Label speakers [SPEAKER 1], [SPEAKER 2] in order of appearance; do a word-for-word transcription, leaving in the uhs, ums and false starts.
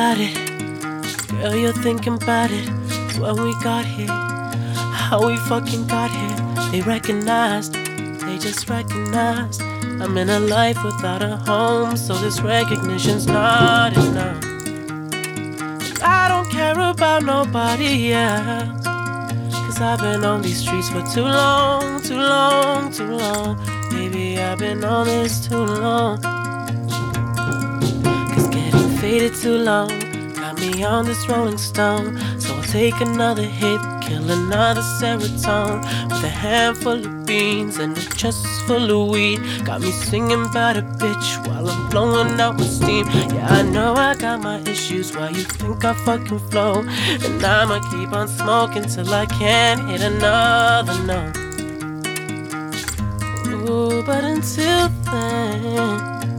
[SPEAKER 1] about it. Girl, you're thinking about it. When we got here, how we fucking got here. They recognized, they just recognized I'm in a life without a home, so this recognition's not enough. And I don't care about nobody else, cause I've been on these streets for too long, too long, too long. Baby, I've been on this too long. Cause getting faded too long got me on this Rolling Stone. So I'll take another hit, kill another serotonin with a handful of beans and a chest full of weed. Got me singing about a bitch while I'm blowing out my steam. Yeah, I know I got my issues, why you think I fucking flow? And I'ma keep on smoking till I can't hit another note. Ooh, but until then,